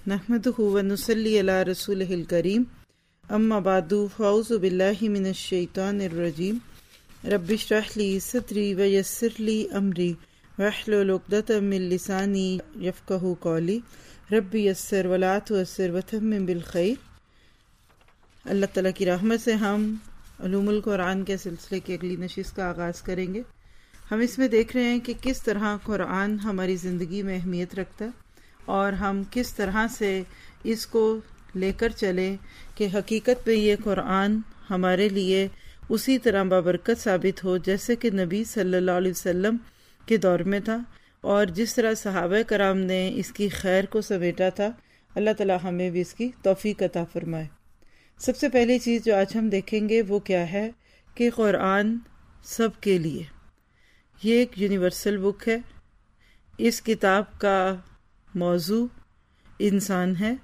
नहमदुहु व नुसल्ली अला रसूलिहिल करीम अम्मा बादु फ़अऊज़ु बिल्लाहि मिनश शैतानिर रजीम रब्बि इश्रह ली सदरी व यस्सिर ली अमरी वहलुल उक़दतम मिन लिसानी यफ़क़हू क़ौली रब्बि यस्सिर व ला तुअस्सिर व तम्मिम बिल खैर। अल्लाह ताला की रहमत से हम उलूमुल कुरान के सिलसिले की अगली नशिस्त का आगाज़ करेंगे। हम इसमें देख रहे हैं कि किस तरह कुरान हमारी ज़िंदगी में अहमियत रखता है और हम किस तरह से इसको लेकर चलें कि हकीकत में ये कुरान हमारे लिए उसी तरह बाबरकत साबित हो जैसे कि नबी सल्लल्लाहु अलैहि वसल्लम के दौर में था और जिस तरह सहाबा कराम ने इसकी खैर को समेटा था। अल्लाह ताला हमें भी इसकी तौफीक अता फरमाए। सबसे पहली चीज़ जो आज हम देखेंगे वो क्या है कि कुरान सब के लिए ये एक यूनिवर्सल बुक है। इस किताब का मौजू इंसान है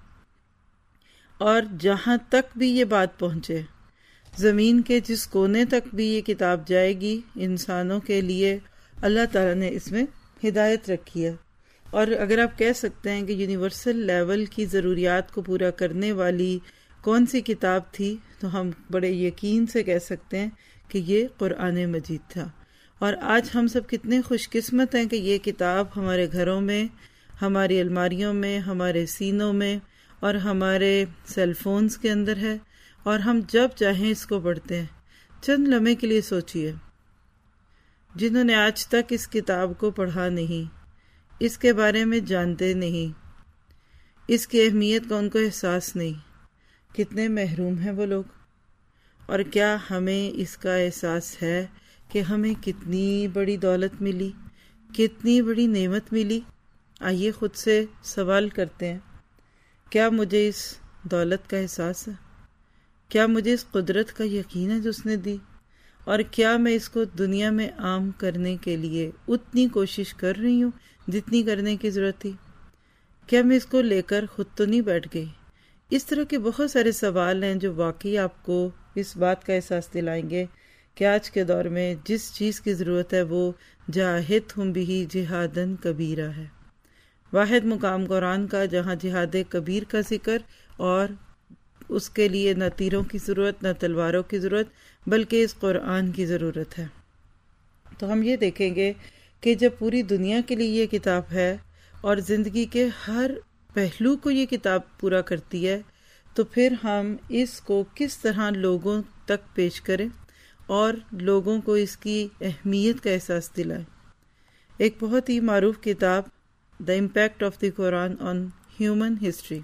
और जहाँ तक भी ये बात पहुँचे, ज़मीन के जिस कोने तक भी ये किताब जाएगी, इंसानों के लिए अल्लाह ताला ने इसमें हिदायत रखी है। और अगर आप कह सकते हैं कि यूनिवर्सल लेवल की ज़रूरियात को पूरा करने वाली कौन सी किताब थी, तो हम बड़े यकीन से कह सकते हैं कि ये कुरान मजीद था। और आज हम सब कितने खुशकिस्मत हैं कि ये किताब हमारे घरों में, हमारी अलमारियों में, हमारे सीनों में और हमारे सेल फोन्स के अंदर है और हम जब चाहें इसको पढ़ते हैं। चंद लम्हे के लिए सोचिए, जिन्होंने आज तक इस किताब को पढ़ा नहीं, इसके बारे में जानते नहीं, इसकी अहमियत का उनको एहसास नहीं, कितने महरूम हैं वो लोग। और क्या हमें इसका एहसास है कि हमें कितनी बड़ी दौलत मिली, कितनी बड़ी नेमत मिली। आइए खुद से सवाल करते हैं, क्या मुझे इस दौलत का एहसास है? क्या मुझे इस कुदरत का यकीन है जो उसने दी? और क्या मैं इसको दुनिया में आम करने के लिए उतनी कोशिश कर रही हूँ जितनी करने की ज़रूरत थी? क्या मैं इसको लेकर खुद तो नहीं बैठ गई? इस तरह के बहुत सारे सवाल हैं जो वाकई आपको इस बात का एहसास दिलाएंगे कि आज के दौर में जिस चीज़ की ज़रूरत है वो जाहिद हम बिही जिहादन कबीरा है। वाहिद मुकाम कुरान का जहाँ जिहाद कबीर का जिक्र और उसके लिए न तीरों की ज़रूरत न तलवारों की ज़रूरत बल्कि इस कुरान की ज़रूरत है। तो हम ये देखेंगे कि जब पूरी दुनिया के लिए ये किताब है और ज़िंदगी के हर पहलू को ये किताब पूरा करती है, तो फिर हम इसको किस तरह लोगों तक पेश करें और लोगों को इसकी अहमियत का एहसास दिलाएं। एक बहुत ही मारूफ किताब the impact of the Quran on human history.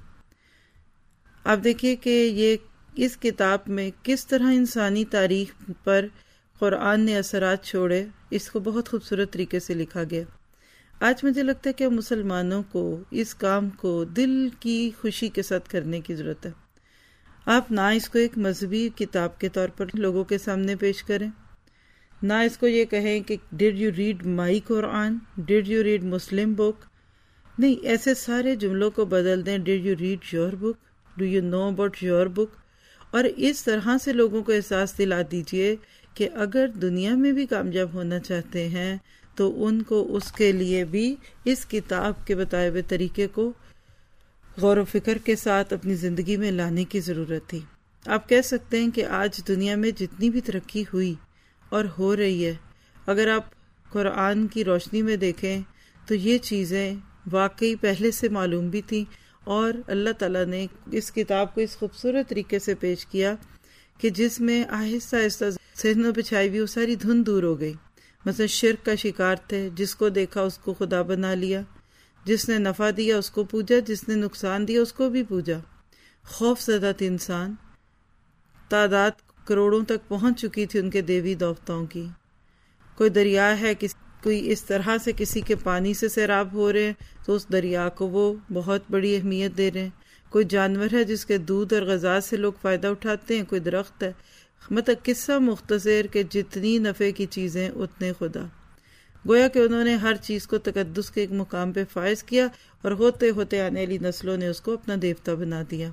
आप देखिए कि ये इस किताब में किस तरह इंसानी तारीख पर कुरान ने असरात छोड़े, इसको बहुत खूबसूरत तरीके से लिखा गया। आज मुझे लगता है कि मुसलमानों को इस काम को दिल की खुशी के साथ करने की ज़रूरत है। आप ना इसको एक मजहबी किताब के तौर पर लोगों के सामने पेश करें, ना इसको ये कहें कि did you read my Quran, did you read Muslim book. नहीं, ऐसे सारे जुमलों को बदल दें, did you read your book, do you know about your book. और इस तरह से लोगों को एहसास दिला दीजिए कि अगर दुनिया में भी कामयाब होना चाहते हैं तो उनको उसके लिए भी इस किताब के बताए हुए तरीके को गौर व फिक्र के साथ अपनी ज़िंदगी में लाने की ज़रूरत थी। आप कह सकते हैं कि आज दुनिया में जितनी भी तरक्की हुई और हो रही है, अगर आप कुरान की रोशनी में देखें तो ये चीज़ें वाकई पहले से मालूम भी थी और अल्लाह ताला ने इस किताब को इस खूबसूरत तरीके से पेश किया कि जिसमें आहिस्ता आहिस्ता ज़हनों पे छाई हुई वो सारी धुंध दूर हो गई। मतलब शिर्क का शिकार थे, जिसको देखा उसको खुदा बना लिया, जिसने नफ़ा दिया उसको पूजा, जिसने नुकसान दिया उसको भी पूजा। खौफज़दा थे इंसान, तादाद करोड़ों तक पहुंच चुकी थी उनके देवी देवताओं की। कोई दरिया है, कोई इस तरह से किसी के पानी से सैराब हो रहे हैं तो उस दरिया को वो बहुत बड़ी अहमियत दे रहे हैं। कोई जानवर है जिसके दूध और ग़ज़ा से लोग फ़ायदा उठाते हैं, कोई दरख्त है। मतलब किस्सा मुख्तसर के जितनी नफ़े की चीज़ें उतने खुदा। गोया कि उन्होंने हर चीज़ को तकद्दुस के एक मुकाम पे फायज किया और होते होते आने वाली नस्लों ने उसको अपना देवता बना दिया।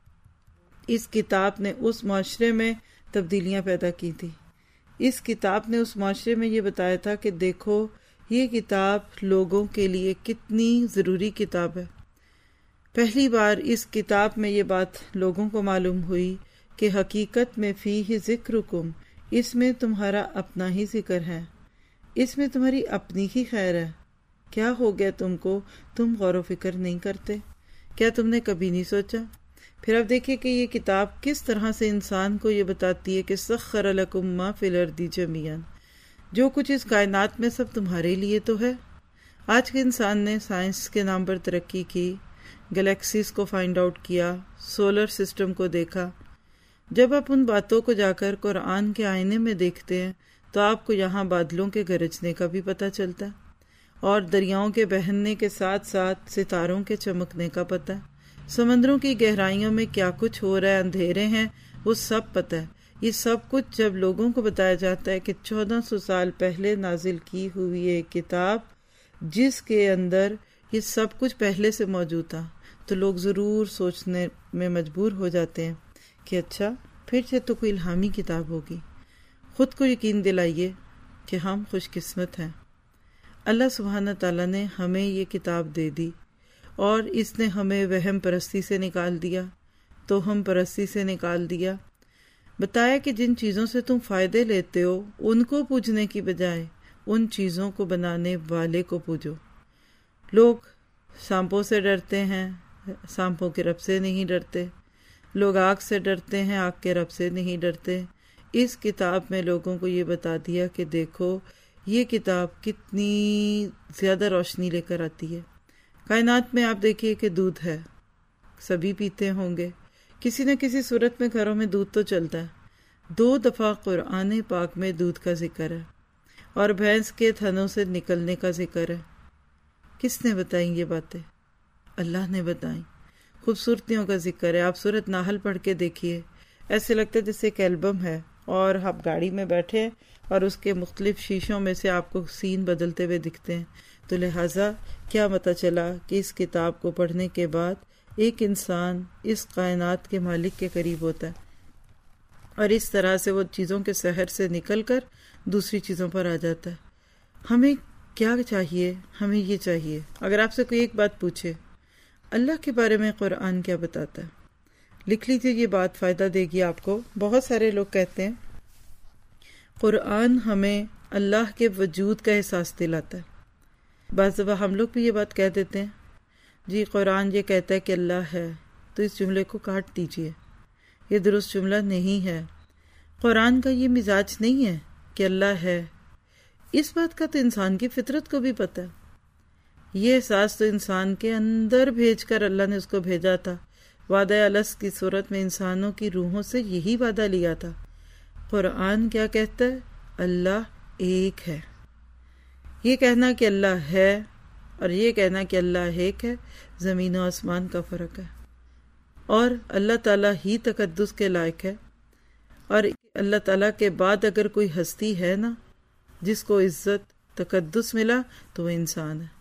इस किताब ने उस माशरे में तब्दीलियाँ पैदा की थी। इस किताब ने उस माशरे में ये बताया था कि देखो ये किताब लोगों के लिए कितनी ज़रूरी किताब है। پہلی بار اس کتاب میں یہ بات لوگوں کو معلوم ہوئی کہ حقیقت میں فیہ ذکرکم، اس میں تمہارا اپنا ہی ذکر ہے، اس میں تمہاری اپنی ہی خیر ہے۔ کیا ہو گیا تم کو؟ تم غور و فکر نہیں کرتے؟ کیا تم نے کبھی نہیں سوچا؟ پھر اب دیکھیں کہ یہ کتاب کس طرح سے انسان کو یہ بتاتی ہے کہ سخر لکم ما فی الارض جمیعا، جو کچھ اس کائنات میں سب تمہارے لیے تو ہے۔ آج کے انسان نے سائنس کے نام پر ترقی کی، گلیکسیز کو فائنڈ آؤٹ کیا، سولر سسٹم کو دیکھا۔ جب آپ ان باتوں کو جا کر قرآن کے آئینے میں دیکھتے ہیں تو آپ کو یہاں بادلوں کے گرجنے کا بھی پتہ چلتا ہے، اور دریاؤں کے بہنے کے ساتھ ساتھ ستاروں کے چمکنے کا پتہ ہے، سمندروں کی گہرائیوں میں کیا کچھ ہو رہا ہے، اندھیرے ہیں، وہ سب پتہ ہے۔ یہ سب کچھ جب لوگوں کو بتایا جاتا ہے کہ 1400 سال پہلے نازل کی ہوئی ایک کتاب جس کے اندر یہ سب کچھ پہلے سے موجود تھا، تو لوگ ضرور سوچنے میں مجبور ہو جاتے ہیں کہ اچھا پھر سے تو کوئی الہامی کتاب ہوگی۔ خود کو یقین دلائیے کہ ہم خوش قسمت ہیں، اللہ سبحانہ تعالیٰ نے ہمیں یہ کتاب دے دی، اور اس نے ہمیں وہم پرستی سے نکال دیا، توہم پرستی سے نکال دیا، بتایا کہ جن چیزوں سے تم فائدے لیتے ہو ان کو پوجنے کی بجائے ان چیزوں کو بنانے والے کو پوجو۔ لوگ سانپوں سے ڈرتے ہیں، سانپوں کے رب سے نہیں ڈرتے، لوگ آگ سے ڈرتے ہیں، آگ کے رب سے نہیں ڈرتے۔ اس کتاب میں لوگوں کو یہ بتا دیا کہ دیکھو یہ کتاب کتنی زیادہ روشنی لے کر آتی ہے۔ کائنات میں آپ دیکھیے کہ دودھ ہے، سبھی پیتے ہوں گے، کسی نہ کسی صورت میں گھروں میں دودھ تو چلتا ہے۔ 2 دفعہ قرآن پاک میں دودھ کا ذکر ہے اور بھینس کے تھنوں سے نکلنے کا ذکر ہے۔ کس نے بتائیں یہ باتیں؟ اللہ نے بتائیں۔ خوبصورتیوں کا ذکر ہے، آپ سورۃ نحل پڑھ کے دیکھیے، ایسے لگتا ہے جیسے ایک البم ہے، اور آپ گاڑی میں بیٹھے اور اس کے مختلف شیشوں میں سے آپ کو سین بدلتے ہوئے دکھتے ہیں۔ تو لہٰذا کیا پتہ چلا کہ اس کتاب کو پڑھنے کے بعد ایک انسان اس کائنات کے مالک کے قریب ہوتا ہے، اور اس طرح سے وہ چیزوں کے سحر سے نکل کر دوسری چیزوں پر آ جاتا ہے۔ ہمیں کیا چاہیے؟ ہمیں یہ چاہیے، اگر آپ سے کوئی ایک بات پوچھے اللہ کے بارے میں قرآن کیا بتاتا ہے، لکھ لیجیے، یہ بات فائدہ دے گی آپ کو۔ بہت سارے لوگ کہتے ہیں قرآن ہمیں اللہ کے وجود کا احساس دلاتا ہے۔ بعض دفعہ ہم لوگ بھی یہ بات کہہ دیتے ہیں، جی قرآن یہ کہتا ہے کہ اللہ ہے، تو اس جملے کو کاٹ دیجیے، یہ درست جملہ نہیں ہے۔ قرآن کا یہ مزاج نہیں ہے کہ اللہ ہے، اس بات کا تو انسان کی فطرت کو بھی پتہ ہے۔ یہ احساس تو انسان کے اندر بھیج کر اللہ نے اس کو بھیجا تھا، وعدہ الست کی صورت میں انسانوں کی روحوں سے یہی وعدہ لیا تھا۔ قرآن کیا کہتا ہے؟ اللہ ایک ہے۔ یہ کہنا کہ اللہ ہے اور یہ کہنا کہ اللہ ایک ہے، زمین و آسمان کا فرق ہے، اور اللہ تعالیٰ ہی تقدس کے لائق ہے، اور اللہ تعالیٰ کے بعد اگر کوئی ہستی ہے نا جس کو عزت تقدس ملا تو وہ انسان ہے۔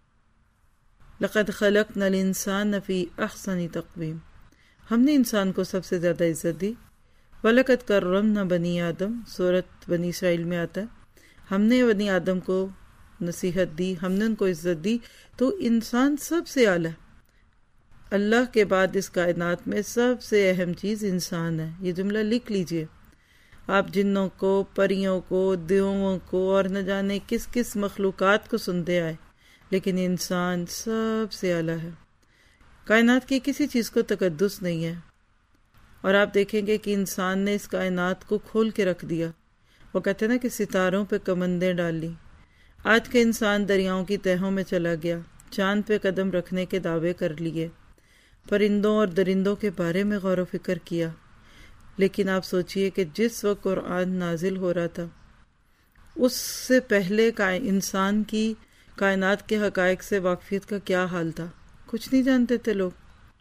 لقد خلقنا الانسان فی احسن تقویم، ہم نے انسان کو سب سے زیادہ عزت دی۔ وَلَقَدْ كَرَّمْنَا بَنِي آدم، سورۃ بنی اسرائیل میں آتا ہے، ہم نے بنی آدم کو نصیحت دی، ہم نے ان کو عزت دی، تو انسان سب سے اعلیٰ ہے۔ اللہ کے بعد اس کائنات میں سب سے اہم چیز انسان ہے، یہ جملہ لکھ لیجئے۔ آپ جنوں کو، پریوں کو، دیووں کو اور نہ جانے کس کس مخلوقات کو سنتے آئے، لیکن انسان سب سے اعلیٰ ہے۔ کائنات کی کسی چیز کو تقدس نہیں ہے، اور آپ دیکھیں گے کہ انسان نے اس کائنات کو کھول کے رکھ دیا۔ وہ کہتے ہیں نا کہ ستاروں پہ کمندیں ڈال لی۔ آج کا انسان دریاؤں کی تہوں میں چلا گیا، چاند پہ قدم رکھنے کے دعوے کر لیے، پرندوں اور درندوں کے بارے میں غور و فکر کیا، لیکن آپ سوچئے کہ جس وقت قرآن نازل ہو رہا تھا اس سے پہلے انسان کی کائنات کے حقائق سے واقفیت کا کیا حال تھا؟ کچھ نہیں جانتے تھے لوگ،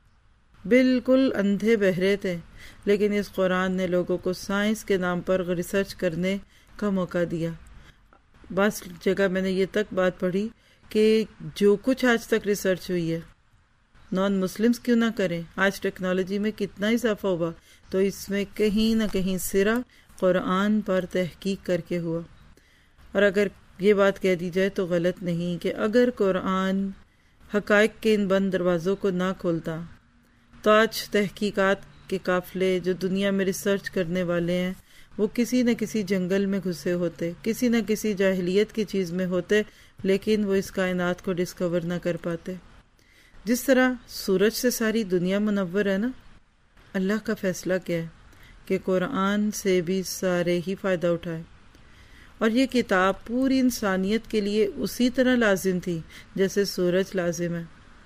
بالکل اندھے بہرے تھے، لیکن اس قرآن نے لوگوں کو سائنس کے نام پر ریسرچ کرنے کا موقع دیا۔ بس جگہ میں نے یہ تک بات پڑھی کہ جو کچھ آج تک ریسرچ ہوئی ہے نان مسلمز کیوں نہ کریں، آج ٹیکنالوجی میں کتنا اضافہ ہوا، تو اس میں کہیں نہ کہیں سرا قرآن پر تحقیق کر کے ہوا۔ اور اگر یہ بات کہہ دی جائے تو غلط نہیں کہ اگر قرآن حقائق کے ان بند دروازوں کو نہ کھولتا تو آج تحقیقات کے قافلے جو دنیا میں ریسرچ کرنے والے ہیں وہ کسی نہ کسی جنگل میں گھسے ہوتے، کسی نہ کسی جاہلیت کی چیز میں ہوتے، لیکن وہ اس کائنات کو ڈسکور نہ کر پاتے۔ جس طرح سورج سے ساری دنیا منور ہے نا، اللہ کا فیصلہ کیا ہے کہ قرآن سے بھی سارے ہی فائدہ اٹھائے، اور یہ کتاب پوری انسانیت کے لیے اسی طرح لازم تھی جیسے سورج لازم ہے۔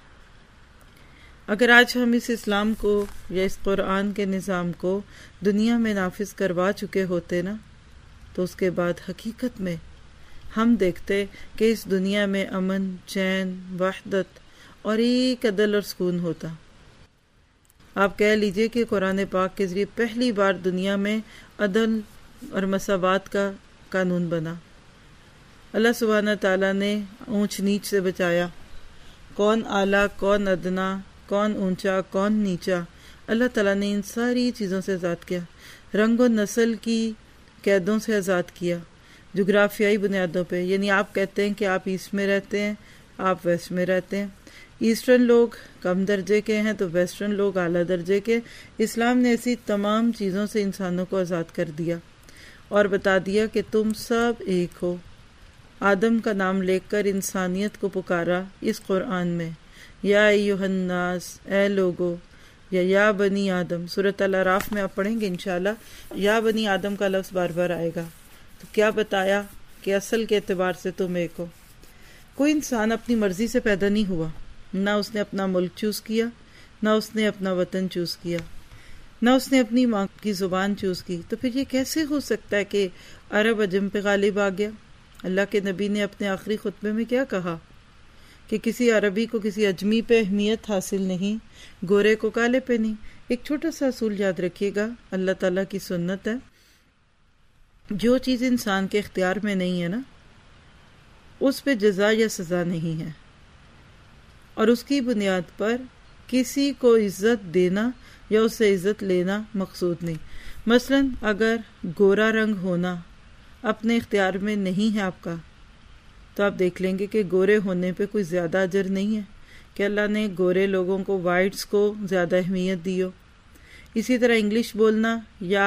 اگر آج ہم اس اسلام کو یا اس قرآن کے نظام کو دنیا میں نافذ کروا چکے ہوتے نا، تو اس کے بعد حقیقت میں ہم دیکھتے کہ اس دنیا میں امن، چین، وحدت اور ایک عدل اور سکون ہوتا۔ آپ کہہ لیجئے کہ قرآن پاک کے ذریعے پہلی بار دنیا میں عدل اور مساوات کا قانون بنا۔ اللہ سبحانہ تعالیٰ نے اونچ نیچ سے بچایا، کون اعلیٰ کون ادنا، کون اونچا کون نیچا، اللہ تعالیٰ نے ان ساری چیزوں سے آزاد کیا، رنگ و نسل کی قیدوں سے آزاد کیا، جغرافیائی بنیادوں پہ، یعنی آپ کہتے ہیں کہ آپ ایسٹ میں رہتے ہیں، آپ ویسٹ میں رہتے ہیں، ایسٹرن لوگ کم درجے کے ہیں تو ویسٹرن لوگ اعلیٰ درجے کے۔ اسلام نے ایسی تمام چیزوں سے انسانوں کو آزاد کر دیا اور بتا دیا کہ تم سب ایک ہو۔ آدم کا نام لے کر انسانیت کو پکارا اس قرآن میں، یا ایھا الناس، اے لوگو، یا بنی آدم۔ سورۃ الاعراف میں آپ پڑھیں گے انشاءاللہ، یا بنی آدم کا لفظ بار بار آئے گا۔ تو کیا بتایا کہ اصل کے اعتبار سے تم ایک ہو۔ کوئی انسان اپنی مرضی سے پیدا نہیں ہوا، نہ اس نے اپنا ملک چوز کیا، نہ اس نے اپنا وطن چوز کیا، نہ اس نے اپنی ماں کی زبان چوز کی۔ تو پھر یہ کیسے ہو سکتا ہے کہ عرب عجم پہ غالب آ گیا؟ اللہ کے نبی نے اپنے آخری خطبے میں کیا کہا کہ کسی عربی کو کسی اجمی پہ اہمیت حاصل نہیں، گورے کو کالے پہ نہیں۔ ایک چھوٹا سا اصول یاد رکھیے گا، اللہ تعالیٰ کی سنت ہے، جو چیز انسان کے اختیار میں نہیں ہے نا، اس پہ جزا یا سزا نہیں ہے، اور اس کی بنیاد پر کسی کو عزت دینا یا اس سے عزت لینا مقصود نہیں۔ مثلا اگر گورا رنگ ہونا اپنے اختیار میں نہیں ہے آپ کا، تو آپ دیکھ لیں گے کہ گورے ہونے پہ کوئی زیادہ اجر نہیں ہے کہ اللہ نے گورے لوگوں کو، وائٹس کو زیادہ اہمیت دی ہو۔ اسی طرح انگلش بولنا یا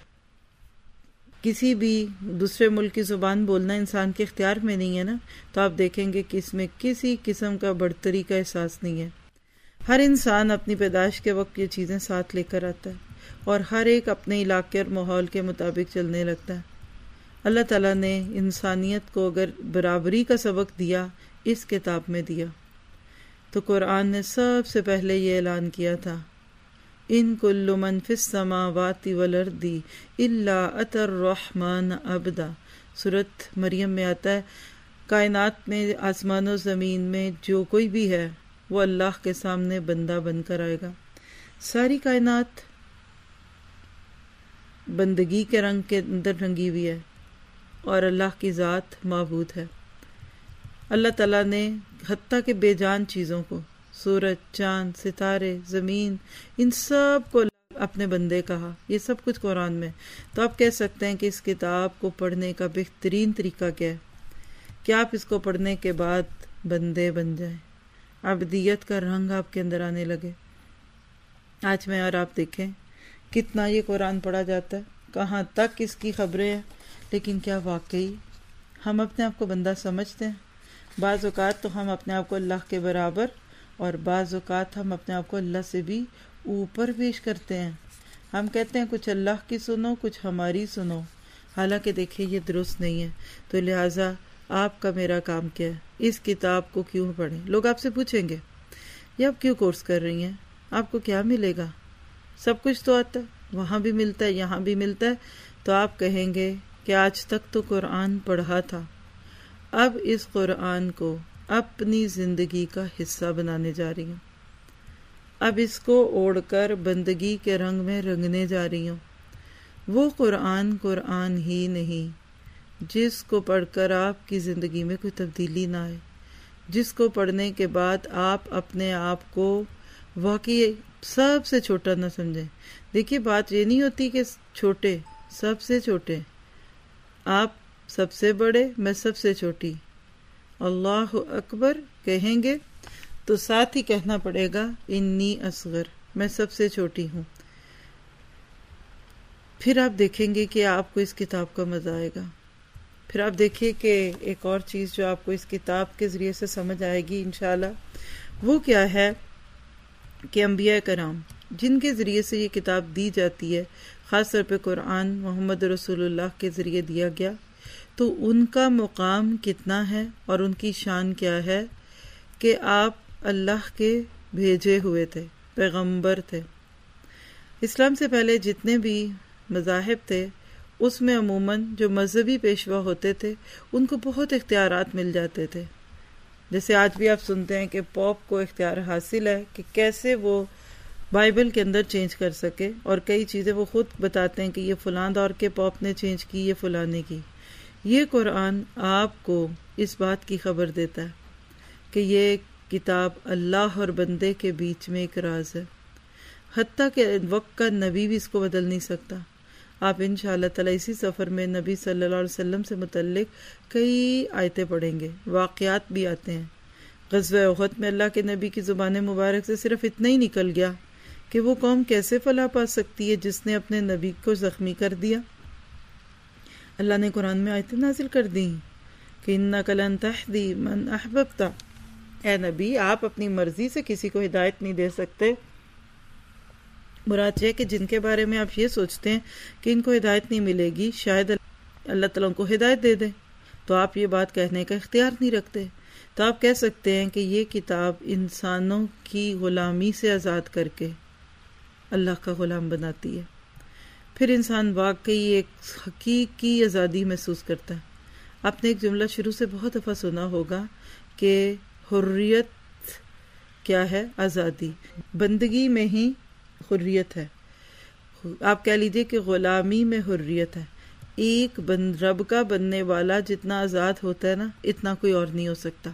کسی بھی دوسرے ملک کی زبان بولنا انسان کے اختیار میں نہیں ہے نا، تو آپ دیکھیں گے کہ اس میں کسی قسم کا برتری کا احساس نہیں ہے۔ ہر انسان اپنی پیدائش کے وقت یہ چیزیں ساتھ لے کر آتا ہے، اور ہر ایک اپنے علاقے اور ماحول کے مطابق چلنے لگتا ہے۔ اللہ تعالیٰ نے انسانیت کو اگر برابری کا سبق دیا، اس کتاب میں دیا، تو قرآن نے سب سے پہلے یہ اعلان کیا تھا، ان کل من فی السماوات والارض الا اتى الرحمن عبدا۔ سورۃ مریم میں آتا ہے، کائنات میں، آسمان و زمین میں جو کوئی بھی ہے وہ اللہ کے سامنے بندہ بن کر آئے گا۔ ساری کائنات بندگی کے رنگ کے اندر رنگی ہوئی ہے، اور اللہ کی ذات معبود ہے۔ اللہ تعالیٰ نے حتیٰ کہ بے جان چیزوں کو، سورج، چاند، ستارے، زمین، ان سب کو اپنے بندے کہا۔ یہ سب کچھ قرآن میں۔ تو آپ کہہ سکتے ہیں کہ اس کتاب کو پڑھنے کا بہترین طریقہ کیا ہے کہ آپ اس کو پڑھنے کے بعد بندے بن جائیں، عبدیت کا رنگ آپ کے اندر آنے لگے۔ آج میں اور آپ دیکھیں کتنا یہ قرآن پڑھا جاتا ہے، کہاں تک اس کی خبریں ہیں، لیکن کیا واقعی ہم اپنے آپ کو بندہ سمجھتے ہیں؟ بعض اوقات تو ہم اپنے آپ کو اللہ کے برابر، اور بعض اوقات ہم اپنے آپ کو اللہ سے بھی اوپر پیش کرتے ہیں۔ ہم کہتے ہیں کچھ اللہ کی سنو، کچھ ہماری سنو، حالانکہ دیکھیں یہ درست نہیں ہے۔ تو لہٰذا آپ کا میرا کام کیا ہے؟ اس کتاب کو کیوں پڑھیں؟ لوگ آپ سے پوچھیں گے یہ آپ کیوں کورس کر رہی ہیں، آپ کو کیا ملے گا؟ سب کچھ تو آتا ہے، وہاں بھی ملتا ہے، یہاں بھی ملتا ہے۔ تو آپ کہیں گے کہ آج تک تو قرآن پڑھا تھا، اب اس قرآن کو اپنی زندگی کا حصہ بنانے جا رہی ہوں، اب اس کو اوڑھ کر بندگی کے رنگ میں رنگنے جا رہی ہوں۔ وہ قرآن قرآن ہی نہیں جس کو پڑھ کر آپ کی زندگی میں کوئی تبدیلی نہ آئے، جس کو پڑھنے کے بعد آپ اپنے آپ کو واقعی سب سے چھوٹا نہ سمجھیں۔ دیکھیے بات یہ نہیں ہوتی کہ چھوٹے، سب سے چھوٹے، آپ سب سے بڑے، میں سب سے چھوٹی، اللہ اکبر کہیں گے تو ساتھ ہی کہنا پڑے گا انی اصغر، میں سب سے چھوٹی ہوں۔ پھر آپ دیکھیں گے کہ آپ کو اس کتاب کا مزہ آئے گا۔ پھر آپ دیکھیے کہ ایک اور چیز جو آپ کو اس کتاب کے ذریعے سے سمجھ آئے گی انشاءاللہ، وہ کیا ہے کہ انبیاء کرام جن کے ذریعے سے یہ کتاب دی جاتی ہے، خاص طور پہ قرآن محمد رسول اللہ کے ذریعے دیا گیا، تو ان کا مقام کتنا ہے اور ان کی شان کیا ہے کہ آپ اللہ کے بھیجے ہوئے تھے، پیغمبر تھے۔ اسلام سے پہلے جتنے بھی مذاہب تھے اس میں عموماً جو مذہبی پیشوا ہوتے تھے ان کو بہت اختیارات مل جاتے تھے۔ جیسے آج بھی آپ سنتے ہیں کہ پوپ کو اختیار حاصل ہے کہ کیسے وہ بائبل کے اندر چینج کر سکے، اور کئی چیزیں وہ خود بتاتے ہیں کہ یہ فلاں دور کے پوپ نے چینج کی، یہ فلاں نے کی۔ یہ قرآن آپ کو اس بات کی خبر دیتا ہے کہ یہ کتاب اللہ اور بندے کے بیچ میں ایک راز ہے، حتیٰ کہ وقت کا نبی بھی اس کو بدل نہیں سکتا۔ آپ انشاءاللہ تعالیٰ اسی سفر میں نبی صلی اللہ علیہ وسلم سے متعلق کئی آیتیں پڑھیں گے، واقعات بھی آتے ہیں۔ غزوہ احد میں اللہ کے نبی کی زبان مبارک سے صرف اتنا ہی نکل گیا کہ وہ قوم کیسے فلاح پا سکتی ہے جس نے اپنے نبی کو زخمی کر دیا۔ اللہ نے قرآن میں آیتیں نازل کر دیں کہ اِنَّكَ لَن تَهْدِيَ مَنْ أَحْبَبْتَ، اے نبی آپ اپنی مرضی سے کسی کو ہدایت نہیں دے سکتے۔ مراد یہ کہ جن کے بارے میں آپ یہ سوچتے ہیں کہ ان کو ہدایت نہیں ملے گی، شاید اللہ تعالیٰ ان کو ہدایت دے دے، تو آپ یہ بات کہنے کا اختیار نہیں رکھتے۔ تو آپ کہہ سکتے ہیں کہ یہ کتاب انسانوں کی غلامی سے آزاد کر کے اللہ کا غلام بناتی ہے۔ پھر انسان واقعی ایک حقیقی آزادی محسوس کرتا ہے۔ آپ نے ایک جملہ شروع سے بہت دفعہ سنا ہوگا کہ حریت کیا ہے؟ آزادی۔ بندگی میں ہی حریت ہے۔ آپ کہہ لیجئے کہ غلامی میں حریت ہے۔ ایک رب کا بننے والا جتنا آزاد ہوتا ہے نا، اتنا کوئی اور نہیں ہو سکتا۔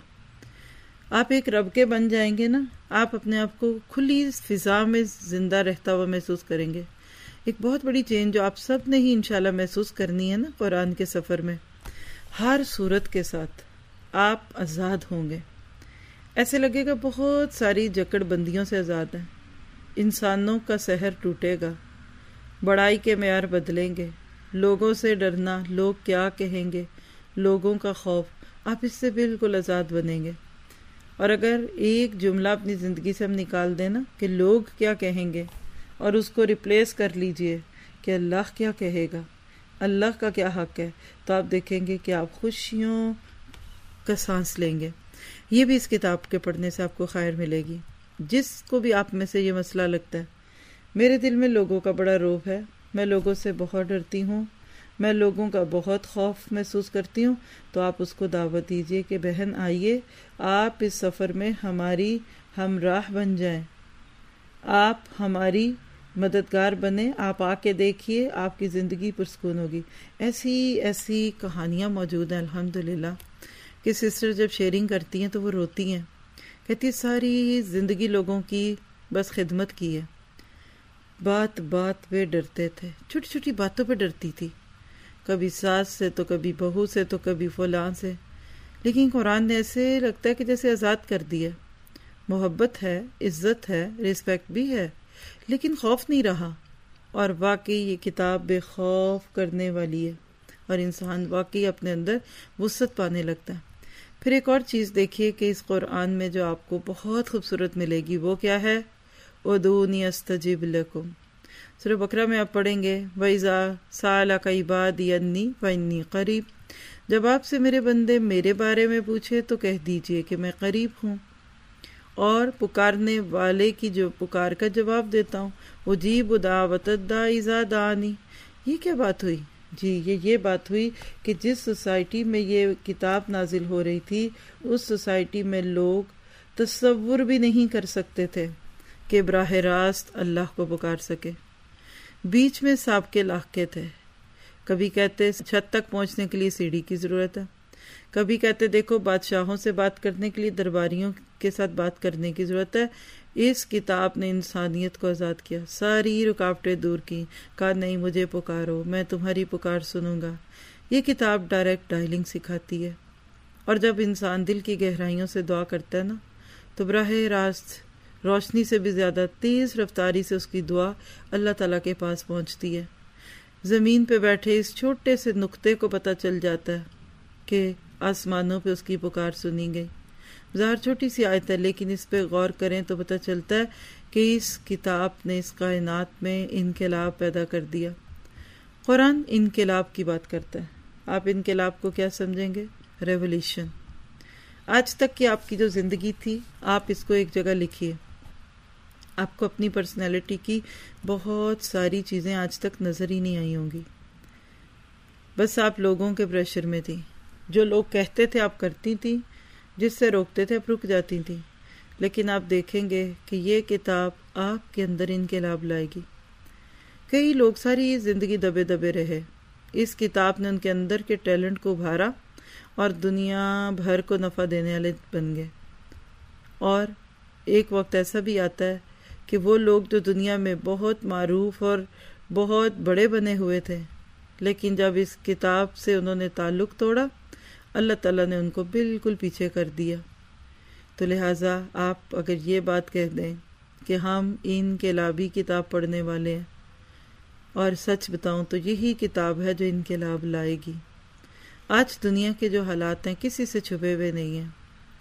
آپ ایک رب کے بن جائیں گے نا، آپ اپنے آپ کو کھلی فضا میں زندہ رہتا ہوا محسوس کریں گے۔ ایک بہت بڑی چینج جو آپ سب نے ہی انشاءاللہ محسوس کرنی ہے نا قرآن کے سفر میں، ہر صورت کے ساتھ آپ آزاد ہوں گے۔ ایسے لگے گا بہت ساری جکڑ بندیوں سے آزاد ہیں۔ انسانوں کا سحر ٹوٹے گا، بڑائی کے معیار بدلیں گے، لوگوں سے ڈرنا، لوگ کیا کہیں گے، لوگوں کا خوف، آپ اس سے بالکل آزاد بنیں گے۔ اور اگر ایک جملہ اپنی زندگی سے ہم نکال دیں نا کہ لوگ کیا کہیں گے، اور اس کو ریپلیس کر لیجئے کہ اللہ کیا کہے گا، اللہ کا کیا حق ہے، تو آپ دیکھیں گے کہ آپ خوشیوں کا سانس لیں گے۔ یہ بھی اس کتاب کے پڑھنے سے آپ کو خیر ملے گی۔ جس کو بھی آپ میں سے یہ مسئلہ لگتا ہے، میرے دل میں لوگوں کا بڑا رعب ہے، میں لوگوں سے بہت ڈرتی ہوں، میں لوگوں کا بہت خوف محسوس کرتی ہوں، تو آپ اس کو دعوت دیجئے کہ بہن آئیے، آپ اس سفر میں ہماری ہمراہ بن جائیں، آپ ہماری مددگار بنیں، آپ آ کے دیکھیے، آپ کی زندگی پرسکون ہوگی۔ ایسی کہانیاں موجود ہیں الحمدللہ کہ سسٹر جب شیئرنگ کرتی ہیں تو وہ روتی ہیں، کہتی ساری زندگی لوگوں کی بس خدمت کی ہے، بات بات پہ ڈرتے تھے، چھوٹی چھوٹی باتوں پہ ڈرتی تھی، کبھی ساس سے تو کبھی بہو سے تو کبھی فلاں سے، لیکن قرآن نے ایسے لگتا ہے کہ جیسے آزاد کر دیا۔ محبت ہے، عزت ہے، رسپیکٹ بھی ہے، لیکن خوف نہیں رہا، اور واقعی یہ کتاب بے خوف کرنے والی ہے، اور انسان واقعی اپنے اندر وسعت پانے لگتا ہے۔ پھر ایک اور چیز دیکھیے کہ اس قرآن میں جو آپ کو بہت خوبصورت ملے گی وہ کیا ہے؟ ادعونی استجب لکم۔ سورہ بقرہ میں آپ پڑھیں گے وَإِذَا سَأَلَكَ عِبَادِي عَنِّي فَإِنِّي قَرِيبٌ، جب آپ سے میرے بندے میرے بارے میں پوچھے تو کہہ دیجئے کہ میں قریب ہوں، اور پکارنے والے کی جو پکار کا جواب دیتا ہوں، اجیب دعوت الداعی اذا دعانی۔ یہ کیا بات ہوئی؟ جی یہ بات ہوئی کہ جس سوسائٹی میں یہ کتاب نازل ہو رہی تھی، اس سوسائٹی میں لوگ تصور بھی نہیں کر سکتے تھے کہ براہ راست اللہ کو پکار سکے۔ بیچ میں سابقے لاحقے تھے، کبھی کہتے چھت تک پہنچنے کے لیے سیڑھی کی ضرورت ہے، کبھی کہتے دیکھو بادشاہوں سے بات کرنے کے لیے درباریوں کے ساتھ بات کرنے کی ضرورت ہے۔ اس کتاب نے انسانیت کو آزاد کیا، ساری رکاوٹیں دور کی، کہا نہیں مجھے پکارو، میں تمہاری پکار سنوں گا۔ یہ کتاب ڈائریکٹ ڈائلنگ سکھاتی ہے، اور جب انسان دل کی گہرائیوں سے دعا کرتا ہے نا تو براہ راست روشنی سے بھی زیادہ تیز رفتاری سے اس کی دعا اللہ تعالیٰ کے پاس پہنچتی ہے۔ زمین پہ بیٹھے اس چھوٹے سے نقطے کو پتہ چل جاتا ہے کہ آسمانوں پہ اس کی پکار سنی گئی۔ ظاہر چھوٹی سی آیت ہے، لیکن اس پہ غور کریں تو پتہ چلتا ہے کہ اس کتاب نے اس کائنات میں انقلاب پیدا کر دیا۔ قرآن انقلاب کی بات کرتا ہے۔ آپ انقلاب کو کیا سمجھیں گے؟ ریولیوشن۔ آج تک کی آپ کی جو زندگی تھی، آپ اس کو ایک جگہ لکھیے۔ آپ کو اپنی پرسنالٹی کی بہت ساری چیزیں آج تک نظر ہی نہیں آئی ہوں گی، بس آپ لوگوں کے پریشر میں تھی۔ جو لوگ کہتے تھے آپ کرتی تھیں، جس سے روکتے تھے آپ رک جاتی تھیں۔ لیکن آپ دیکھیں گے کہ یہ کتاب آپ کے اندر انقلاب لائے گی۔ کئی لوگ ساری زندگی دبے دبے رہے، اس کتاب نے ان کے اندر کے ٹیلنٹ کو ابھارا اور دنیا بھر کو نفع دینے والے بن گئے۔ اور ایک وقت ایسا بھی آتا ہے کہ وہ لوگ جو دنیا میں بہت معروف اور بہت بڑے بنے ہوئے تھے، لیکن جب اس کتاب سے انہوں نے تعلق توڑا، اللہ تعالیٰ نے ان کو بالکل پیچھے کر دیا۔ تو لہٰذا آپ اگر یہ بات کہہ دیں کہ ہم انقلابی کتاب پڑھنے والے ہیں، اور سچ بتاؤں تو یہی کتاب ہے جو انقلاب لائے گی۔ آج دنیا کے جو حالات ہیں کسی سے چھپے ہوئے نہیں ہیں۔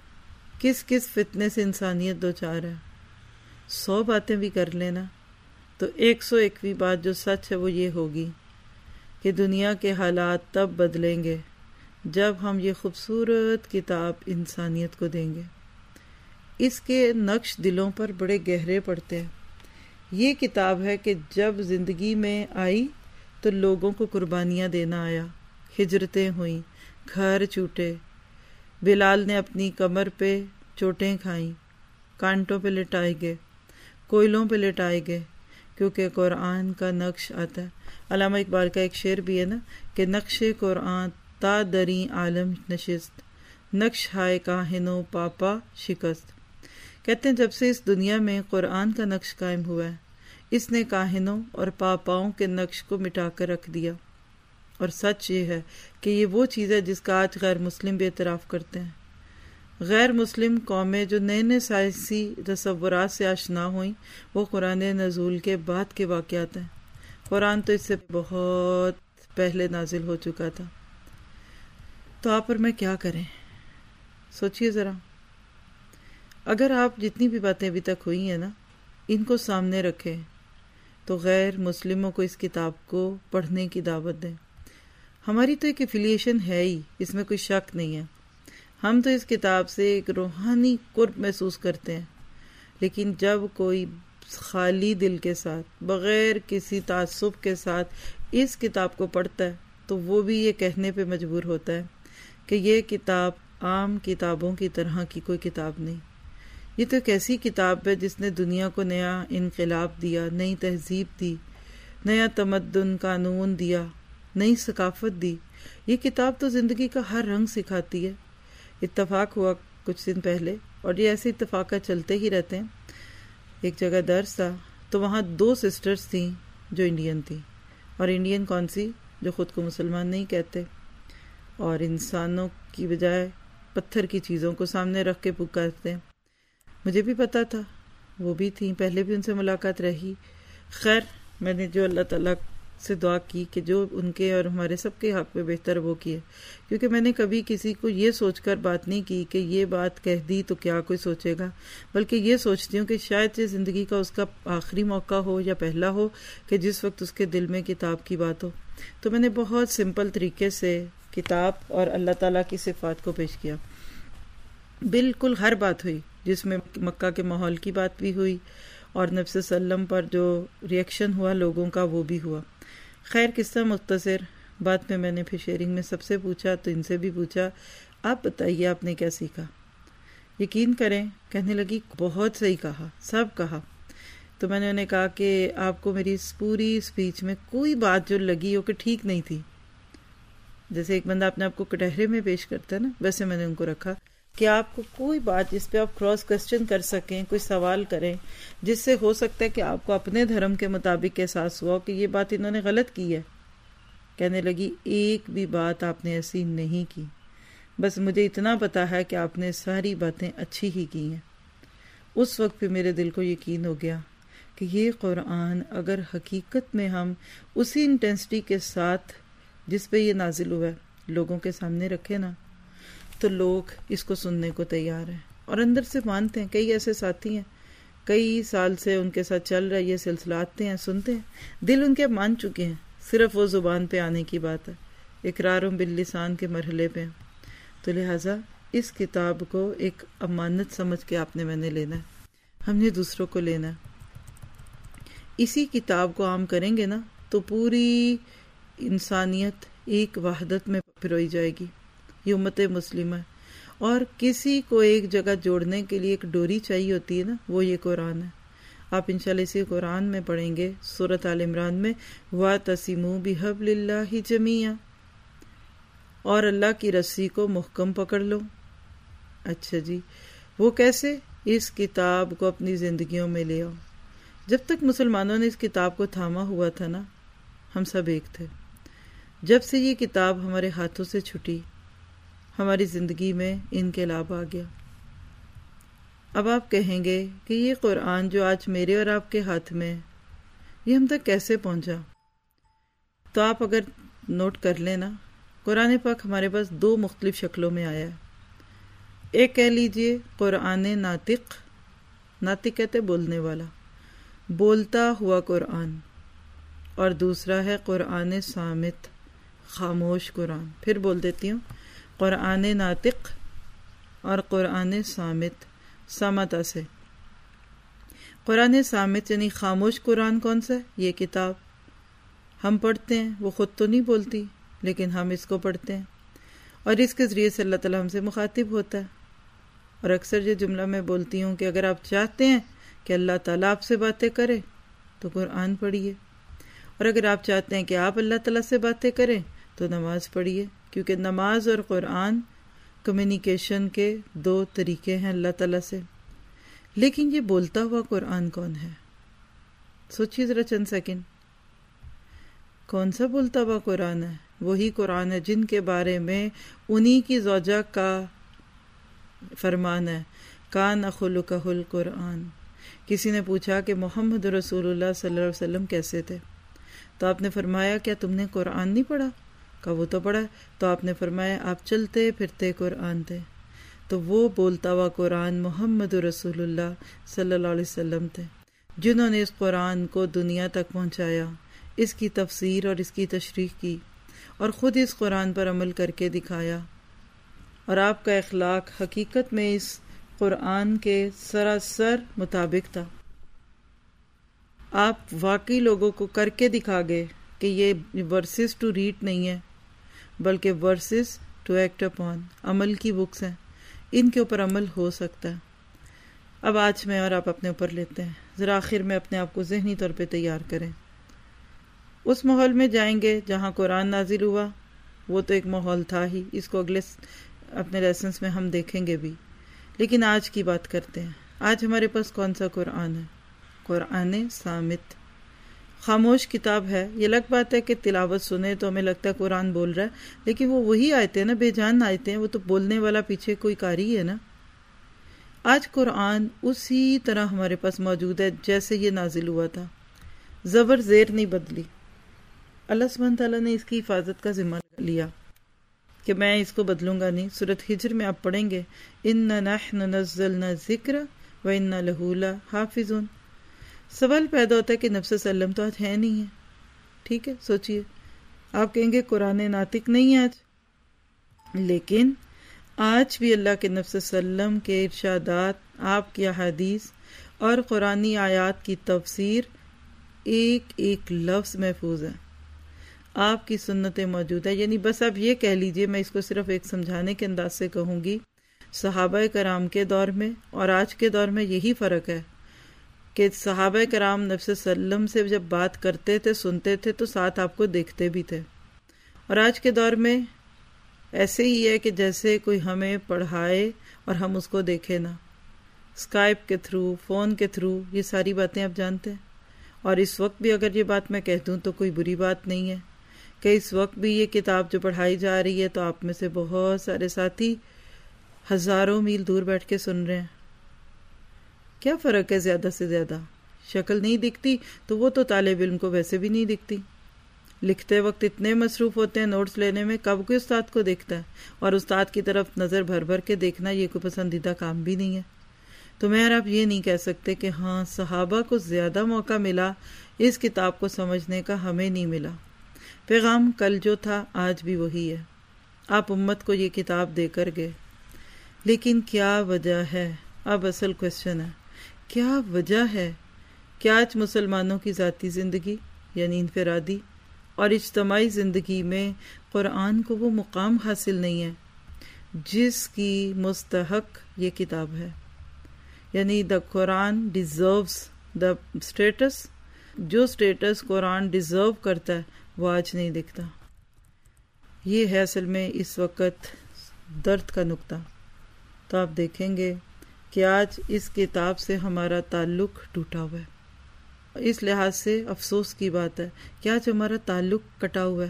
کس کس فتنے سے انسانیت دوچار ہے۔ 100 باتیں بھی کر لینا تو 101ویں بات جو سچ ہے وہ یہ ہوگی کہ دنیا کے حالات تب بدلیں گے جب ہم یہ خوبصورت کتاب انسانیت کو دیں گے۔ اس کے نقش دلوں پر بڑے گہرے پڑتے ہیں۔ یہ کتاب ہے کہ جب زندگی میں آئی تو لوگوں کو قربانیاں دینا آیا، ہجرتیں ہوئیں، گھر چھوٹے، بلال نے اپنی کمر پہ چوٹیں کھائیں، کانٹوں پہ لٹائے گئے، کوئلوں پہ لٹائے گئے، کیونکہ قرآن کا نقش آتا ہے۔ علامہ اقبال کا ایک شعر بھی ہے نا کہ نقش قرآن تا دریں عالم نشست، نقش ہائے کاہنو پاپا شکست۔ کہتے ہیں جب سے اس دنیا میں قرآن کا نقش قائم ہوا ہے، اس نے کاہنوں اور پاپاؤں کے نقش کو مٹا کر رکھ دیا۔ اور سچ یہ ہے کہ یہ وہ چیز ہے جس کا آج غیر مسلم بھی اعتراف کرتے ہیں۔ غیر مسلم قومیں جو نئے نئے سائنسی تصورات سے آشنا ہوئیں، وہ قرآن نزول کے بعد کے واقعات ہیں۔ قرآن تو اس سے بہت پہلے نازل ہو چکا تھا۔ تو آپ اور میں کیا کریں؟ سوچئے ذرا۔ اگر آپ جتنی بھی باتیں ابھی تک ہوئی ہیں نا، ان کو سامنے رکھیں تو غیر مسلموں کو اس کتاب کو پڑھنے کی دعوت دیں۔ ہماری تو ایک ایفیلیشن ہے ہی، اس میں کوئی شک نہیں ہے۔ ہم تو اس کتاب سے ایک روحانی قرب محسوس کرتے ہیں، لیکن جب کوئی خالی دل کے ساتھ، بغیر کسی تعصب کے ساتھ اس کتاب کو پڑھتا ہے تو وہ بھی یہ کہنے پہ مجبور ہوتا ہے کہ یہ کتاب عام کتابوں کی طرح کی کوئی کتاب نہیں۔ یہ تو ایک ایسی کتاب ہے جس نے دنیا کو نیا انقلاب دیا، نئی تہذیب دی، نیا تمدن قانون دیا، نئی ثقافت دی۔ یہ کتاب تو زندگی کا ہر رنگ سکھاتی ہے۔ اتفاق ہوا کچھ دن پہلے، اور یہ ایسے اتفاقات چلتے ہی رہتے ہیں۔ ایک جگہ درس تھا تو وہاں 2 سسٹرز تھیں جو انڈین تھیں، اور انڈین کون سی؟ جو خود کو مسلمان نہیں کہتے اور انسانوں کی بجائے پتھر کی چیزوں کو سامنے رکھ کے پکارتے ہیں۔ مجھے بھی پتا تھا، وہ بھی تھیں، پہلے بھی ان سے ملاقات رہی۔ خیر میں نے جو اللہ تعالیٰ سے دعا کی کہ جو ان کے اور ہمارے سب کے حق میں بہتر وہ کیے، کیونکہ میں نے کبھی کسی کو یہ سوچ کر بات نہیں کی کہ یہ بات کہہ دی تو کیا کوئی سوچے گا، بلکہ یہ سوچتی ہوں کہ شاید یہ زندگی کا اس کا آخری موقع ہو یا پہلا ہو کہ جس وقت اس کے دل میں کتاب کی بات ہو۔ تو میں نے بہت سمپل طریقے سے کتاب اور اللہ تعالیٰ کی صفات کو پیش کیا۔ بالکل ہر بات ہوئی، جس میں مکہ کے ماحول کی بات بھی ہوئی اور نبی صلی اللہ علیہ وسلم پر جو ریئیکشن ہوا لوگوں کا وہ بھی ہوا۔ خیر قصہ مختصر، بعد میں نے پھر شیئرنگ میں سب سے پوچھا تو ان سے بھی پوچھا، آپ بتائیے آپ نے کیا سیکھا؟ یقین کریں کہنے لگی بہت صحیح کہا، سب کہا۔ تو میں نے انہیں کہا کہ آپ کو میری اس پوری اسپیچ میں کوئی بات جو لگی ہو کہ ٹھیک نہیں تھی، جیسے ایک بندہ اپنے آپ کو کٹہرے میں پیش کرتا ہے نا، ویسے میں نے ان کو رکھا کہ آپ کو کوئی بات جس پہ آپ کراس کوسچن کر سکیں، کوئی سوال کریں جس سے ہو سکتا ہے کہ آپ کو اپنے دھرم کے مطابق احساس ہوا کہ یہ بات انہوں نے غلط کی ہے۔ کہنے لگی ایک بھی بات آپ نے ایسی نہیں کی، بس مجھے اتنا پتا ہے کہ آپ نے ساری باتیں اچھی ہی کی ہیں۔ اس وقت بھی میرے دل کو یقین ہو گیا کہ یہ قرآن اگر حقیقت میں ہم اسی انٹینسٹی کے ساتھ جس پہ یہ نازل ہوا ہے لوگوں کے سامنے رکھے نا تو لوگ اس کو سننے کو تیار ہیں اور اندر سے مانتے ہیں. کئی ایسے ساتھی ہیں کئی سال سے ان کے ساتھ چل رہا ہے یہ سلسلہ، آتے ہیں سنتے ہیں، دل ان کے مان چکے ہیں، صرف وہ زبان پہ آنے کی بات ہے، اقرار باللسان کے مرحلے پہ. تو لہٰذا اس کتاب کو ایک امانت سمجھ کے آپ نے میں نے لینا ہے، ہم نے دوسروں کو لینا ہے. اسی کتاب کو عام کریں گے نا تو پوری انسانیت ایک وحدت میں پروئی جائے گی. یہ امت مسلمہ ہے اور کسی کو ایک جگہ جوڑنے کے لیے ایک ڈوری چاہیے ہوتی ہے نا، وہ یہ قرآن ہے. آپ انشاءاللہ اسی قرآن میں پڑھیں گے سورۃ آل عمران میں وَاعْتَصِمُوا بِحَبْلِ اللَّهِ جَمِيعًا، اور اللہ کی رسی کو محکم پکڑ لو. اچھا جی، وہ کیسے؟ اس کتاب کو اپنی زندگیوں میں لے آؤ. جب تک مسلمانوں نے اس کتاب کو تھاما ہوا تھا نا، ہم سب ایک تھے. جب سے یہ کتاب ہمارے ہاتھوں سے چھٹی، ہماری زندگی میں انقلاب آ گیا. اب آپ کہیں گے کہ یہ قرآن جو آج میرے اور آپ کے ہاتھ میں ہے یہ ہم تک کیسے پہنچا؟ تو آپ اگر نوٹ کر لیں نا، قرآن پاک ہمارے پاس دو مختلف شکلوں میں آیا ہے. ایک کہہ لیجئے قرآن ناطق، ناطق کہتے بولنے والا، بولتا ہوا قرآن، اور دوسرا ہے قرآن صامت، خاموش قرآن. پھر بول دیتی ہوں، قرآن ناطق اور قرآن صامت. سامتا سے قرآن صامت یعنی خاموش قرآن کون سا ہے؟ یہ کتاب ہم پڑھتے ہیں، وہ خود تو نہیں بولتی لیکن ہم اس کو پڑھتے ہیں اور اس کے ذریعے سے اللہ تعالیٰ ہم سے مخاطب ہوتا ہے. اور اکثر یہ جملہ میں بولتی ہوں کہ اگر آپ چاہتے ہیں کہ اللہ تعالیٰ آپ سے باتیں کرے تو قرآن پڑھیے، اور اگر آپ چاہتے ہیں کہ آپ اللہ تعالیٰ سے باتیں کریں تو نماز پڑھیے، کیونکہ نماز اور قرآن کمیونیکیشن کے دو طریقے ہیں اللہ تعالیٰ سے. لیکن یہ بولتا ہوا قرآن کون ہے؟ سوچیے ذرا چند سیکنڈ. کون سا بولتا ہوا قرآن ہے؟ وہی قرآن ہے جن کے بارے میں انہی کی زوجہ کا فرمان ہے کان خلقہ القرآن. کسی نے پوچھا کہ محمد رسول اللہ صلی اللہ علیہ وسلم کیسے تھے؟ تو آپ نے فرمایا کیا تم نے قرآن نہیں پڑھا؟ کہا وہ تو پڑھا. تو آپ نے فرمایا آپ چلتے پھرتے قرآن تھے. تو وہ بولتا ہوا قرآن محمد رسول اللہ صلی اللہ علیہ وسلم تھے، جنہوں نے اس قرآن کو دنیا تک پہنچایا، اس کی تفسیر اور اس کی تشریح کی، اور خود اس قرآن پر عمل کر کے دکھایا. اور آپ کا اخلاق حقیقت میں اس قرآن کے سراسر مطابق تھا. آپ واقعی لوگوں کو کر کے دکھا گئے کہ یہ ورسز ٹو ریڈ نہیں ہے بلکہ ورسز ٹو ایکٹ اپون، عمل کی بکس ہیں، ان کے اوپر عمل ہو سکتا ہے. اب آج میں اور آپ اپنے اوپر لیتے ہیں، ذرا آخر میں اپنے آپ کو ذہنی طور پہ تیار کریں. اس ماحول میں جائیں گے جہاں قرآن نازل ہوا، وہ تو ایک ماحول تھا ہی، اس کو اگلے اپنے لیسنس میں ہم دیکھیں گے بھی. لیکن آج کی بات کرتے ہیں. آج ہمارے پاس کون سا قرآن ہے؟ قرآن صامت، خاموش کتاب ہے. یہ الگ بات ہے کہ تلاوت سنے تو ہمیں لگتا ہے قرآن بول رہا ہے، لیکن وہ وہی آیتیں ہیں نا، بے جان آیتیں ہیں، وہ تو بولنے والا پیچھے کوئی قاری ہے نا. آج قرآن اسی طرح ہمارے پاس موجود ہے جیسے یہ نازل ہوا تھا، زبر زیر نہیں بدلی. اللہ سبحانہ تعالیٰ نے اس کی حفاظت کا ذمہ لیا کہ میں اس کو بدلوں گا نہیں. سورۃ ہجر میں آپ پڑھیں گے اِنَّا نَحْنُ نَزَّلْنَا الذِّکْرَ وَإِنَّا لَهُ لَحَافِظُونَ. سوال پیدا ہوتا ہے کہ نبی صلی اللہ علیہ وسلم تو آج ہے نہیں ہے. ٹھیک ہے، سوچئے آپ کہیں گے قرآن ناطق نہیں ہے آج، لیکن آج بھی اللہ کے نبی صلی اللہ علیہ وسلم کے ارشادات، آپ کی احادیث اور قرآنی آیات کی تفسیر ایک ایک لفظ محفوظ ہے. آپ کی سنتیں موجود ہیں. یعنی بس آپ یہ کہہ لیجئے، میں اس کو صرف ایک سمجھانے کے انداز سے کہوں گی، صحابہ کرام کے دور میں اور آج کے دور میں یہی فرق ہے کہ صحابہ کرام نبی صلی اللہ علیہ وسلم سے جب بات کرتے تھے، سنتے تھے تو ساتھ آپ کو دیکھتے بھی تھے. اور آج کے دور میں ایسے ہی ہے کہ جیسے کوئی ہمیں پڑھائے اور ہم اس کو دیکھیں نا، اسکائپ کے تھرو، فون کے تھرو، یہ ساری باتیں آپ جانتے ہیں. اور اس وقت بھی اگر یہ بات میں کہہ دوں تو کوئی بری بات نہیں ہے کہ اس وقت بھی یہ کتاب جو پڑھائی جا رہی ہے تو آپ میں سے بہت سارے ساتھی ہزاروں میل دور بیٹھ کے سن رہے ہیں. کیا فرق ہے زیادہ سے زیادہ؟ شکل نہیں دکھتی تو وہ تو طالب علم کو ویسے بھی نہیں دکھتی. لکھتے وقت اتنے مصروف ہوتے ہیں نوٹس لینے میں، کب کوئی استاد کو دیکھتا ہے؟ اور استاد کی طرف نظر بھر بھر کے دیکھنا یہ کوئی پسندیدہ کام بھی نہیں ہے. تو مہر آپ یہ نہیں کہہ سکتے کہ ہاں صحابہ کو زیادہ موقع ملا اس کتاب کو سمجھنے کا، ہمیں نہیں ملا. پیغام کل جو تھا آج بھی وہی ہے. آپ امت کو یہ کتاب دے کر گئے، لیکن کیا وجہ ہے؟ اب اصل کوشچن ہے، کیا وجہ ہے کہ آج مسلمانوں کی ذاتی زندگی یعنی انفرادی اور اجتماعی زندگی میں قرآن کو وہ مقام حاصل نہیں ہے جس کی مستحق یہ کتاب ہے. یعنی the Quran deserves the status, جو اسٹیٹس قرآن ڈیزرو کرتا ہے وہ آج نہیں دکھتا. یہ ہے اصل میں اس وقت درد کا نقطہ. تو آپ دیکھیں گے کہ آج اس کتاب سے ہمارا تعلق ٹوٹا ہوا ہے. اس لحاظ سے افسوس کی بات ہے کہ آج ہمارا تعلق کٹا ہوا ہے.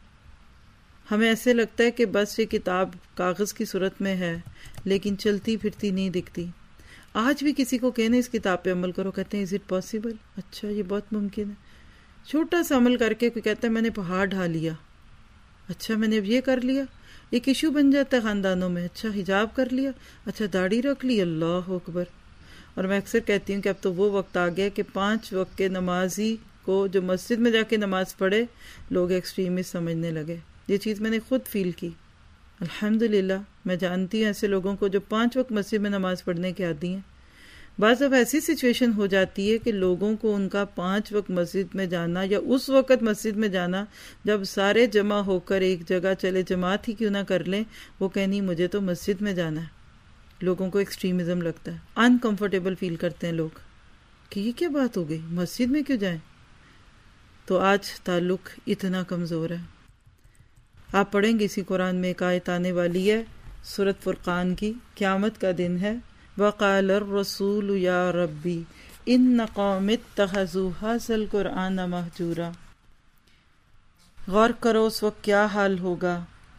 ہمیں ایسے لگتا ہے کہ بس یہ کتاب کاغذ کی صورت میں ہے لیکن چلتی پھرتی نہیں دکھتی. آج بھی کسی کو کہنے اس کتاب پہ عمل کرو، کہتے ہیں از اٹ پاسبل؟ اچھا یہ بہت ممکن ہے. چھوٹا سا عمل کر کے کوئی کہتا ہے میں نے پہاڑ ڈھا لیا، اچھا میں نے اب یہ کر لیا. ایک ایشو بن جاتا ہے خاندانوں میں، اچھا حجاب کر لیا، اچھا داڑھی رکھ لی، اللہ اکبر. اور میں اکثر کہتی ہوں کہ اب تو وہ وقت آ گیا کہ 5 وقت کے نمازی کو جو مسجد میں جا کے نماز پڑھے لوگ ایکسٹریمسٹ سمجھنے لگے. یہ چیز میں نے خود فیل کی. الحمدللہ میں جانتی ہوں ایسے لوگوں کو جو 5 وقت مسجد میں نماز پڑھنے کے عادی ہیں. بعض اب ایسی سچویشن ہو جاتی ہے کہ لوگوں کو ان کا 5 وقت مسجد میں جانا یا اس وقت مسجد میں جانا جب سارے جمع ہو کر ایک جگہ چلے جماعت ہی کیوں نہ کر لیں، وہ کہنی مجھے تو مسجد میں جانا ہے. لوگوں کو ایکسٹریمزم لگتا ہے، انکمفرٹیبل فیل کرتے ہیں لوگ کہ یہ کیا بات ہو گئی، مسجد میں کیوں جائیں. تو آج تعلق اتنا کمزور ہے. آپ پڑھیں گے اسی قرآن میں ایک آیت آنے والی ہے سورۃ فرقان کی، قیامت کا دن ہے. وقال الرسول یا ربی ان قوم اتخذوا ھذا القرآن مہجورا. غور کرو اس وقت کیا حال ہوگا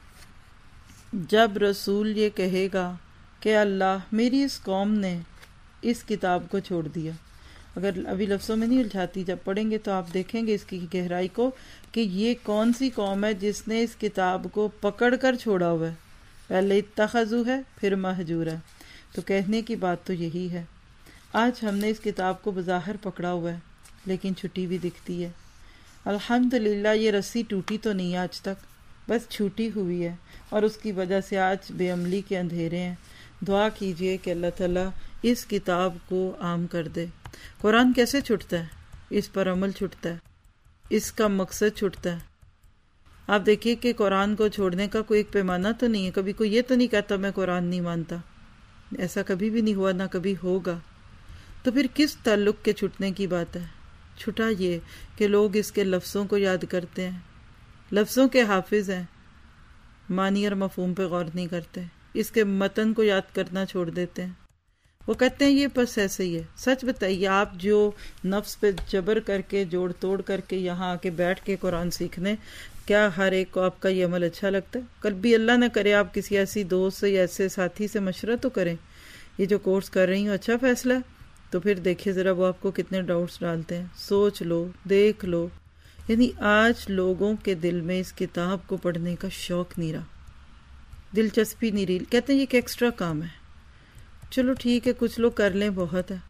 جب رسول یہ کہے گا کہ اللہ میری اس قوم نے اس کتاب کو چھوڑ دیا. اگر ابھی لفظوں میں نہیں الجھاتی، جب پڑھیں گے تو آپ دیکھیں گے اس کی گہرائی کو کہ یہ کون سی قوم ہے جس نے اس کتاب کو پکڑ کر چھوڑا ہوا ہے. پہلے اتخذو ہے پھر مہجور ہے. تو کہنے کی بات تو یہی ہے. آج ہم نے اس کتاب کو بظاہر پکڑا ہوا ہے لیکن چھٹی بھی دکھتی ہے. الحمدللہ یہ رسی ٹوٹی تو نہیں آج تک، بس چھوٹی ہوئی ہے اور اس کی وجہ سے آج بے عملی کے اندھیرے ہیں. دعا کیجئے کہ اللہ تعالیٰ اس کتاب کو عام کر دے. قرآن کیسے چھٹتا ہے؟ اس پر عمل چھٹتا ہے، اس کا مقصد چھٹتا ہے. آپ دیکھیے کہ قرآن کو چھوڑنے کا کوئی ایک پیمانہ تو نہیں ہے. کبھی کوئی یہ تو نہیں کہتا میں قرآن نہیں مانتا، ایسا کبھی بھی نہیں ہوا، نہ کبھی ہوگا. تو پھر کس تعلق کے چھٹنے کی بات ہے؟ چھٹا یہ کہ لوگ اس کے لفظوں کو یاد کرتے ہیں، لفظوں کے حافظ ہیں، معنی اور مفہوم پہ غور نہیں کرتے، اس کے متن کو یاد کرنا چھوڑ دیتے ہیں. وہ کہتے ہیں یہ بس ایسے ہی ہے. سچ بتائیے، آپ جو نفس پہ جبر کر کے جوڑ توڑ کر کے یہاں آ کے بیٹھ کے قرآن سیکھنے، کیا ہر ایک کو آپ کا یہ عمل اچھا لگتا ہے؟ کل بھی اللہ نہ کرے آپ کسی ایسی دوست سے یا ایسے ساتھی سے مشورہ تو کریں یہ جو کورس کر رہی ہوں اچھا فیصلہ ہے، تو پھر دیکھیے ذرا وہ آپ کو کتنے ڈاؤٹس ڈالتے ہیں. سوچ لو، دیکھ لو. یعنی آج لوگوں کے دل میں اس کتاب کو پڑھنے کا شوق نہیں رہا، دلچسپی نہیں رہی. کہتے ہیں یہ ایک ایکسٹرا کام ہے. چلو ٹھیک ہے، کچھ لوگ کر لیں، بہت ہے.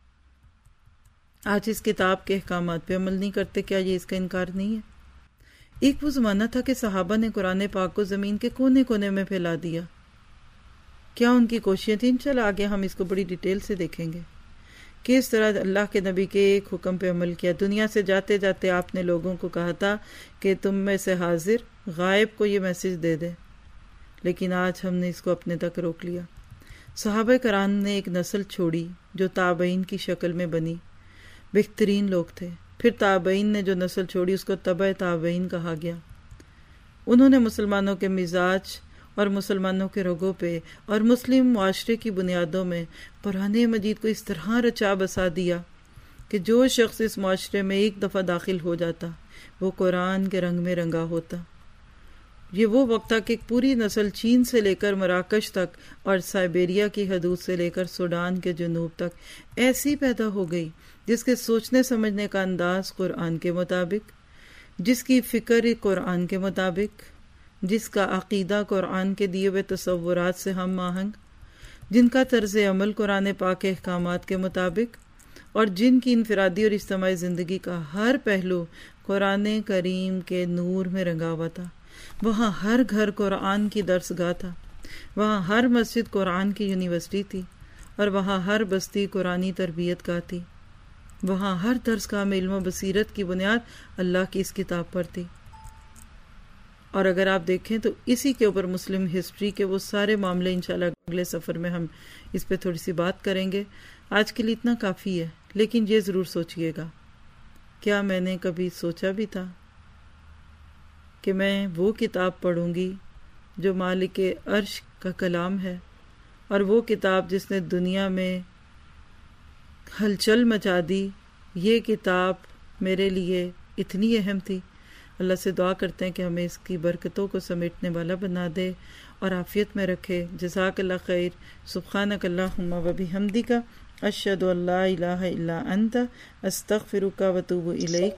آج اس کتاب کے احکامات پہ عمل نہیں کرتے، کیا یہ اس کا انکار نہیں ہے؟ ایک وہ زمانہ تھا کہ صحابہ نے قرآن پاک کو زمین کے کونے کونے میں پھیلا دیا. کیا ان کی کوششیں تھیں؟ انشاءاللہ آگے ہم اس کو بڑی ڈیٹیل سے دیکھیں گے کہ اس طرح اللہ کے نبی کے ایک حکم پہ عمل کیا. دنیا سے جاتے جاتے آپ نے لوگوں کو کہا تھا کہ تم میں سے حاضر غائب کو یہ میسج دے دے، لیکن آج ہم نے اس کو اپنے تک روک لیا. صحابہ کرام نے ایک نسل چھوڑی جو تابعین کی شکل میں بنی، بہترین لوگ تھے. پھر تابعین نے جو نسل چھوڑی اس کو تبع تابعین کہا گیا. انہوں نے مسلمانوں کے مزاج اور مسلمانوں کے رگوں پہ اور مسلم معاشرے کی بنیادوں میں قرآن مجید کو اس طرح رچا بسا دیا کہ جو شخص اس معاشرے میں ایک دفعہ داخل ہو جاتا وہ قرآن کے رنگ میں رنگا ہوتا. یہ وہ وقت تھا کہ ایک پوری نسل چین سے لے کر مراکش تک اور سائبیریا کی حدود سے لے کر سوڈان کے جنوب تک ایسی پیدا ہو گئی جس کے سوچنے سمجھنے کا انداز قرآن کے مطابق، جس کی فکر قرآن کے مطابق، جس کا عقیدہ قرآن کے دیے ہوئے تصورات سے ہم آہنگ، جن کا طرز عمل قرآن پاک کے احکامات کے مطابق، اور جن کی انفرادی اور اجتماعی زندگی کا ہر پہلو قرآن کریم کے نور میں رنگا ہوا تھا۔ وہاں ہر گھر قرآن کی درس گاہ تھا، وہاں ہر مسجد قرآن کی یونیورسٹی تھی، اور وہاں ہر بستی قرآنی تربیت گاہ تھی۔ وہاں ہر درس گاہ میں علم و بصیرت کی بنیاد اللہ کی اس کتاب پر تھی۔ اور اگر آپ دیکھیں تو اسی کے اوپر مسلم ہسٹری کے وہ سارے معاملے انشاءاللہ اگلے سفر میں ہم اس پہ تھوڑی سی بات کریں گے۔ آج کے لیے اتنا کافی ہے، لیکن یہ ضرور سوچئے گا، کیا میں نے کبھی سوچا بھی تھا کہ میں وہ کتاب پڑھوں گی جو مالک عرش کا کلام ہے، اور وہ کتاب جس نے دنیا میں ہلچل مچا دی، یہ کتاب میرے لیے اتنی اہم تھی۔ اللہ سے دعا کرتے ہیں کہ ہمیں اس کی برکتوں کو سمیٹنے والا بنا دے اور عافیت میں رکھے۔ جزاک اللہ خیر۔ سبحانک اللہم و بحمدک، اشہد ان لا الہ الا انت، استغفرک و اتوب الیک۔